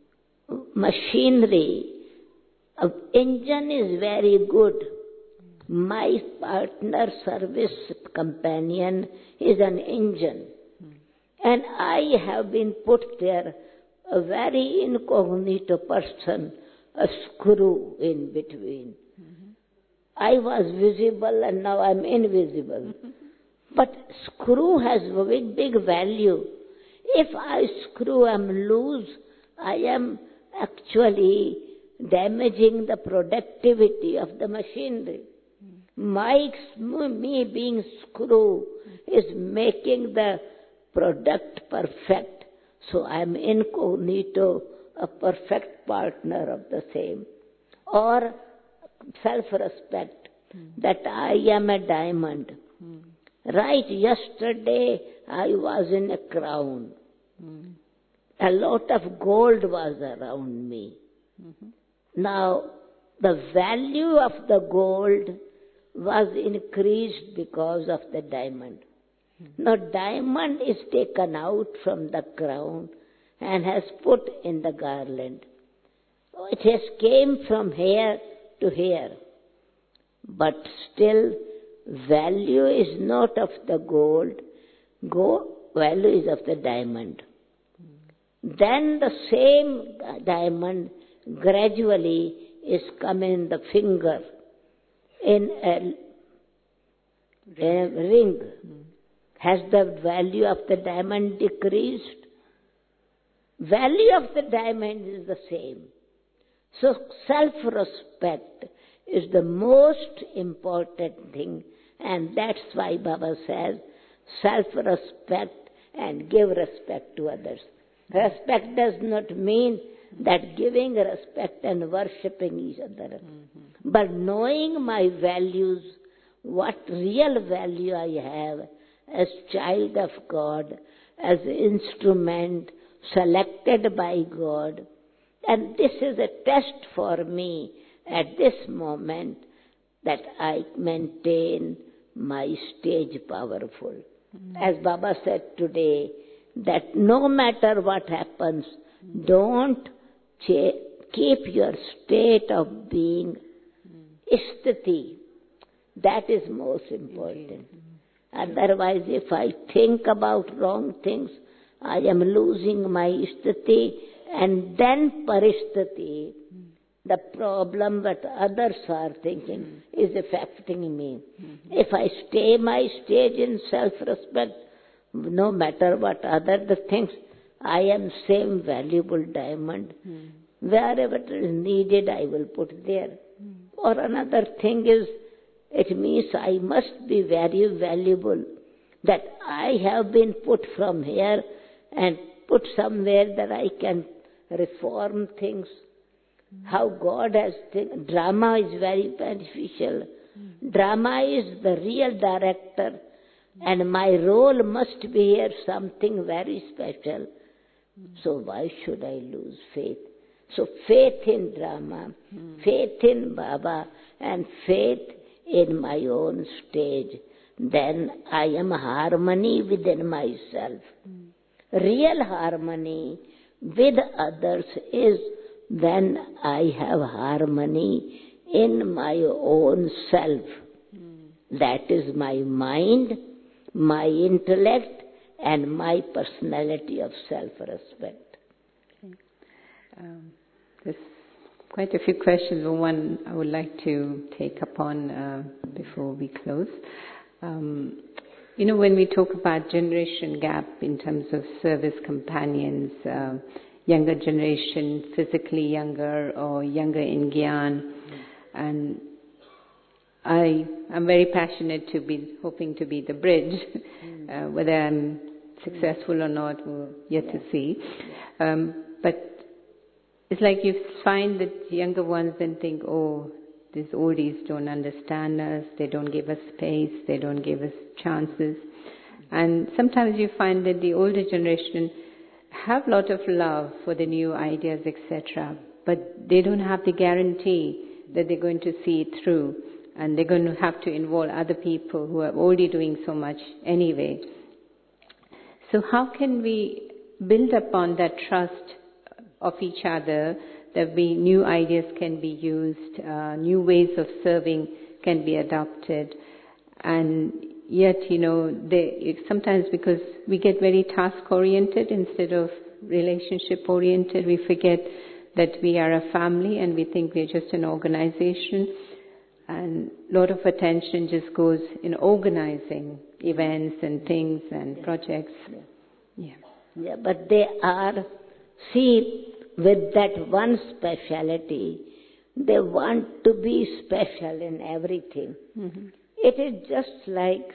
machinery, uh, engine is very good. Mm. My partner, service companion is an engine. Mm. And I have been put there, a very incognito person, a screw in between. Mm-hmm. I was visible and now I'm invisible. Mm-hmm. But screw has a big, big value. If I screw am loose, I am actually damaging the productivity of the machinery. Mm-hmm. My, me being screw is making the product perfect. So I am incognito, a perfect partner of the same. Or self-respect, mm. that I am a diamond. Mm. Right yesterday I was in a crown. Mm. A lot of gold was around me. Mm-hmm. Now the value of the gold was increased because of the diamond. Mm-hmm. Now diamond is taken out from the crown and has put in the garland. It has came from here to here. But still value is not of the gold, Go, value is of the diamond. Mm. Then the same diamond gradually is coming in the finger, in a, a ring. Mm. Has the value of the diamond decreased? Value of the diamond is the same. So self-respect is the most important thing, and that's why Baba says self-respect and give respect to others. Respect does not mean that giving respect and worshipping each other, mm-hmm. but knowing my values, what real value I have as child of God, as instrument selected by God. And this is a test for me at this moment that I maintain my stage powerful. Mm-hmm. As Baba said today, that no matter what happens, mm-hmm. don't cha- keep your state of being mm-hmm. sthiti. That is most important. Mm-hmm. Otherwise, if I think about wrong things, I am losing my sthiti, and then paristiti, mm. the problem that others are thinking, mm. is affecting me. Mm-hmm. If I stay my stage in self-respect, no matter what other the things, I am same valuable diamond. Mm. Wherever it is needed, I will put there. Mm. Or another thing is, it means I must be very valuable, that I have been put from here and put somewhere that I can reform things. Mm. How God has think, drama is very beneficial. Mm. Drama is the real director, mm. and my role must be here something very special. Mm. So why should I lose faith? So faith in drama, mm. faith in Baba, and faith in my own stage. Then I am harmony within myself. Mm. Real harmony with others is when I have harmony in my own self. Mm. That is my mind, my intellect, and my personality of self-respect. Okay. Um, there's quite a few questions. One I would like to take up on uh, before we close. Um, You know, when we talk about generation gap in terms of service companions, uh, younger generation, physically younger or younger in Gyan, mm. and I am very passionate to be, hoping to be the bridge. Mm. Uh, whether I'm successful mm. or not, we'll yet yeah. to see. Um, but it's like you find that younger ones then think, oh, these oldies don't understand us, they don't give us space, they don't give us chances. And sometimes you find that the older generation have a lot of love for the new ideas, et cetera, but they don't have the guarantee that they're going to see it through, and they're going to have to involve other people who are already doing so much anyway. So how can we build upon that trust of each other, that we, new ideas can be used, uh, new ways of serving can be adopted, and yet, you know, they, sometimes because we get very task-oriented instead of relationship-oriented, we forget that we are a family and we think we're just an organization. And a lot of attention just goes in organizing events and things and yeah. projects. Yeah. Yeah. Yeah, but they are, see, with that one speciality, they want to be special in everything. Mm-hmm. It is just like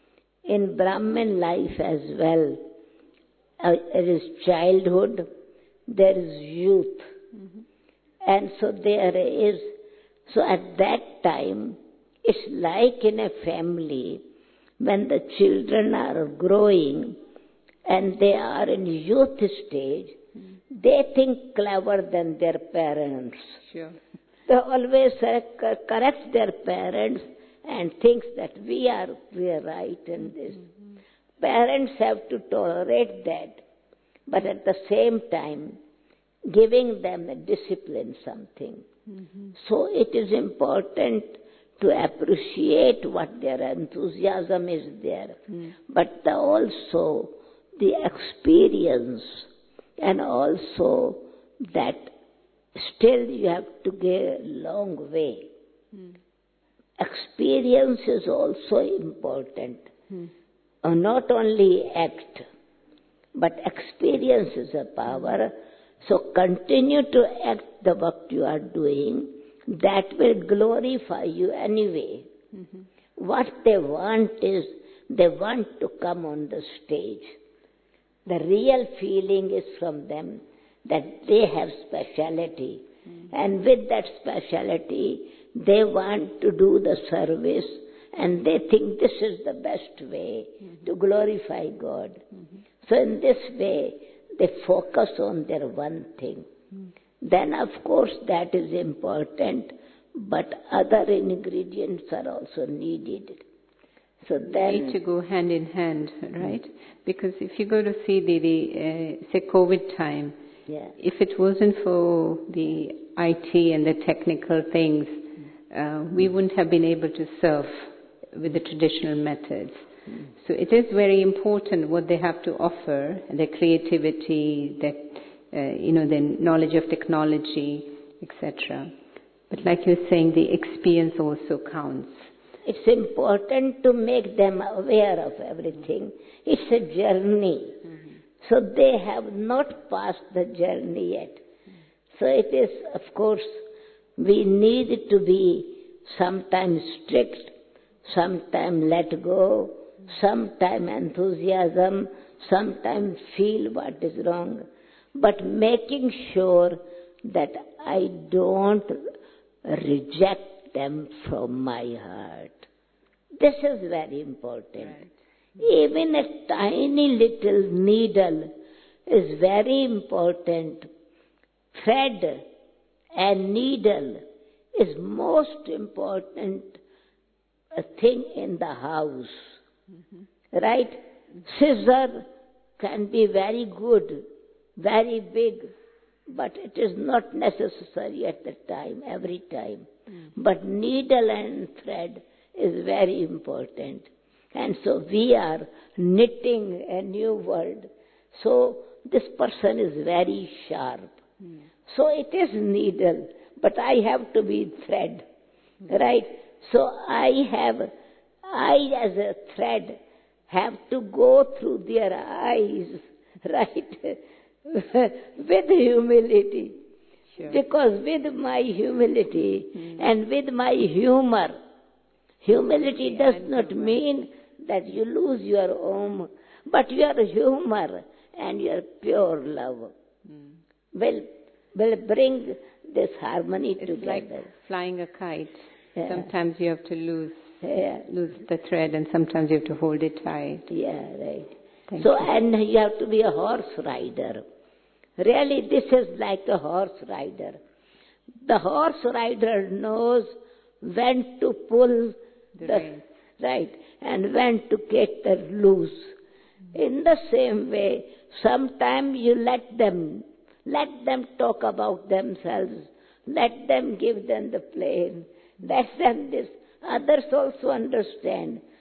in Brahmin life as well. Uh, there is childhood, there is youth. Mm-hmm. And so there is, so at that time, it's like in a family, when the children are growing and they are in youth stage, mm-hmm. they think clever than their parents. Sure. They always correct their parents and thinks that we are, we are right in this. Mm-hmm. Parents have to tolerate that, but at the same time, giving them a discipline something. Mm-hmm. So it is important to appreciate what their enthusiasm is there, mm. but the also the experience, and also that still you have to go a long way. Mm. Experience is also important. Mm. Uh, not only act, but experience is a power. So continue to act the work you are doing. That will glorify you anyway. Mm-hmm. What they want is, they want to come on the stage. The real feeling is from them that they have speciality. Mm-hmm. And with that speciality, they want to do the service, and they think this is the best way mm-hmm. to glorify God. Mm-hmm. So in this way, they focus on their one thing. Mm. Then of course that is important, but other ingredients are also needed. So then they need to go hand in hand, right? Mm. Because if you go to see the, the uh, say COVID time, yeah. if it wasn't for the I T and the technical things, mm. uh, we wouldn't have been able to serve with the traditional methods. So it is very important what they have to offer, their creativity, their, uh, you know, their knowledge of technology, et cetera. But like you're saying, the experience also counts. It's important to make them aware of everything. It's a journey. Mm-hmm. So they have not passed the journey yet. Mm-hmm. So it is, of course, we need to be sometimes strict, sometimes let go, sometimes enthusiasm, sometimes feel what is wrong, but making sure that I don't reject them from my heart. This is very important. Right. Even a tiny little needle is very important. Thread and needle is most important thing in the house. Mm-hmm. Right? Scissor can be very good, very big, but it is not necessary at the time, every time. Mm-hmm. But needle and thread is very important. And so we are knitting a new world. So this person is very sharp. Mm-hmm. So it is needle, but I have to be thread. Mm-hmm. Right? So I have I, as a thread, have to go through their eyes, right, with humility. Sure. Because with my humility mm. and with my humor, humility does not mean that you lose your home, but your humor and your pure love mm. will, will bring this harmony it's together. Like flying a kite. Yeah. Sometimes you have to lose Yeah. lose the thread, and sometimes you have to hold it tight. Yeah, right. Thank so, you. and you have to be a horse rider. Really, this is like a horse rider. The horse rider knows when to pull the, the reins. Right, and when to get the loose. Mm-hmm. In the same way, sometimes you let them, let them talk about themselves. Let them give them the plane. Let them this. Others also understand.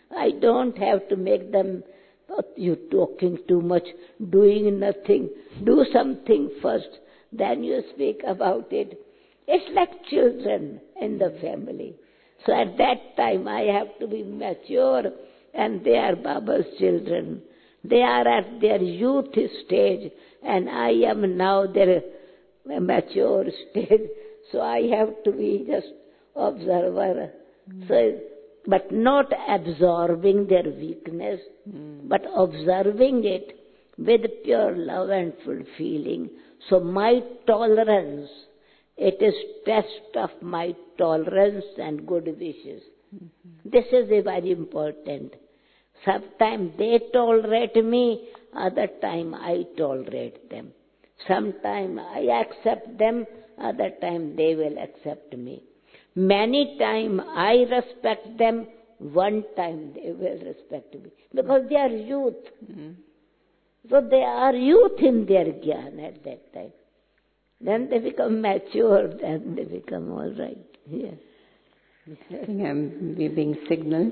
I don't have to make them, oh, you talking too much, doing nothing. Do something first, then you speak about it. It's like children in the family. So at that time I have to be mature, and they are Baba's children. They are at their youth stage, and I am now their mature stage. So I have to be just observer. Mm. So, but not absorbing their weakness, mm. but observing it with pure love and full feeling. So my tolerance, it is test of my tolerance and good wishes. Mm-hmm. This is a very important. Sometimes they tolerate me, other time I tolerate them. Sometimes I accept them, other time they will accept me. Many times I respect them, one time they will respect me. Because they are youth. Mm-hmm. So they are youth in their jnana at that time. Then they become mature, then they become all right. Yeah. I think I'm being signaled.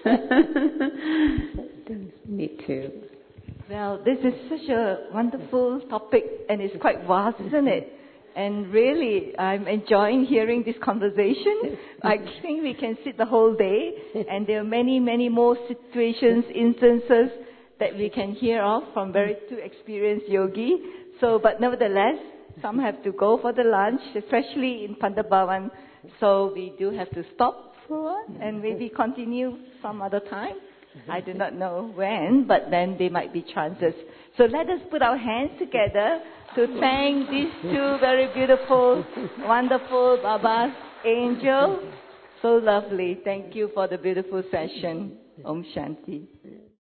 Me too. Well, this is such a wonderful topic, and it's quite vast, isn't it? And really, I'm enjoying hearing this conversation. I think we can sit the whole day, and there are many, many more situations, instances that we can hear of from very two experienced yogi. So, but nevertheless, some have to go for the lunch, especially in Pandabhavan. So we do have to stop for a while and maybe continue some other time. I do not know when, but then there might be chances. So let us put our hands together to thank these two very beautiful, wonderful Babas, angel. So lovely. Thank you for the beautiful session. Om Shanti.